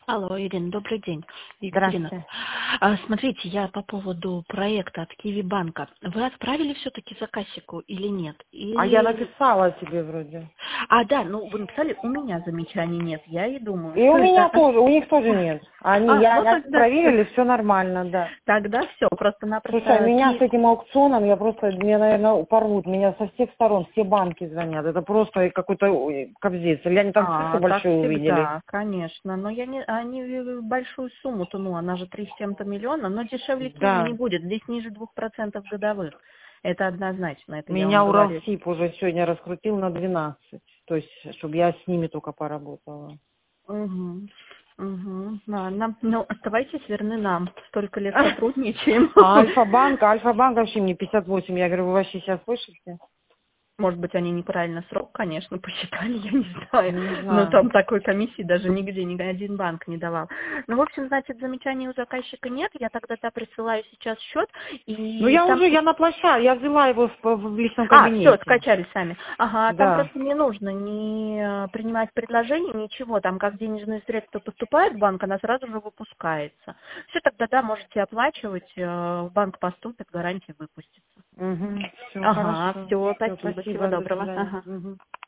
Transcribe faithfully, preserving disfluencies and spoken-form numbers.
Алло, Ирина, добрый день. Екатерина. Здравствуйте. А, Смотрите, я по поводу проекта от Киви банка. Вы отправили все-таки заказчику или нет? А я Или... написала тебе вроде. А, да, ну вы написали, у меня замечаний нет. Я и думаю, И у что меня это... тоже, у них тоже нет. Они, А, я, ну я тогда все. проверили, все нормально, да. Тогда все, Слушай, просто-напросто меня с Киев... этим аукционом, я просто, меня, наверное, порвут. Меня со всех сторон, все банки звонят. Это просто какой-то ой, кобздец. Или они там цифру А, так большую увидели. всегда, конечно. Но я не, они большую сумму, то, ну, она же три с чем-то миллиона, но дешевле Киви не Да. будет. Здесь ниже двух процентов годовых. Это однозначно, это я вам Меня говорю. Уралсиб уже сегодня раскрутил на двенадцать. То есть, чтобы я с ними только поработала. Угу. Угу. Ладно. Ну, оставайтесь верны нам. Столько лет сотрудничаем. А Альфа-банк, Альфа-банк вообще мне пятьдесят восемь. Я говорю, вы вообще сейчас слышите? Может быть, они неправильно срок, конечно, посчитали, я не знаю. Не Но знаю. там такой комиссии даже нигде ни один банк не давал. Ну, в общем, значит, замечаний у заказчика нет. Я тогда-то присылаю сейчас счет. Ну, И я там... уже, я на площадке, я взяла его в, в личном А, все, кабинете. скачали сами. Ага, там Да. просто не нужно не э, принимать предложение, ничего. Там как денежные средства поступают в банк, она сразу же выпускается. Все, тогда да, можете оплачивать, э, в банк поступит, гарантия выпустится. Угу. Все, Ага, хорошо. все, Все, спасибо, всего спасибо, до доброго. свидания. Ага. Угу.